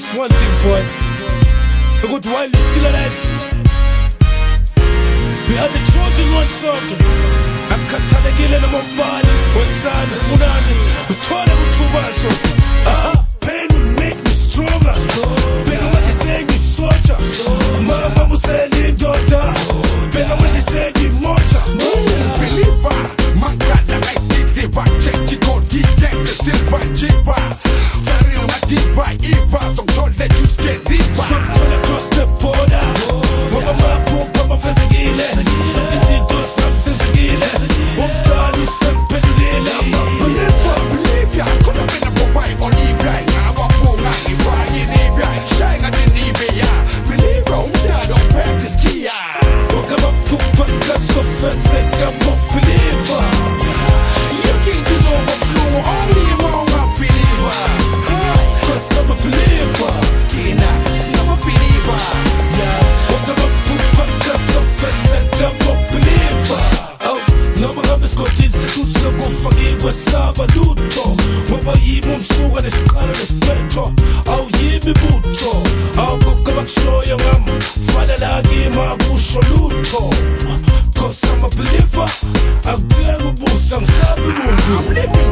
this one thing, boy. Because while you're still alive, we are the chosen one song. Akathalekile namambani, wenzani, funani, usithole kuthuba ntosi. Pain will make me stronger. Beka manje sengisotsha. Mama musele indoda. Beka manje sengimotsha. Believer, my God, I deliver. Change it on DJ, the silver jiva. Very on my diva, Eva. Some told that you scared river. Some all across the border. Mama pump, mama fezegile. Sokisito sam sezegile. Umdali sempelile. Believe ya, come up in a provide on Libya. Now I'm going out if I in Libya. Shine at the Libya. Believe ya, don't practice Kia. Wakama pupa kaso fezega mo believer. You can't just overflow, only among a believer. Cause I'm a believer. Tina, I'm a believer. Yeah, wakama pupa kaso fezega mo believer. Oh, noma ngabe sigodise tuthi lokufakirwe saba lutho. Ngoba yimi umsuka nesiqalo nesiphetho. Awuyimi butho. Awukho abakushoyo ngami. Fanele kimi akusho lutho. Cause I'm a believer. Akudingi ubusa ngisabi muntu. I'm living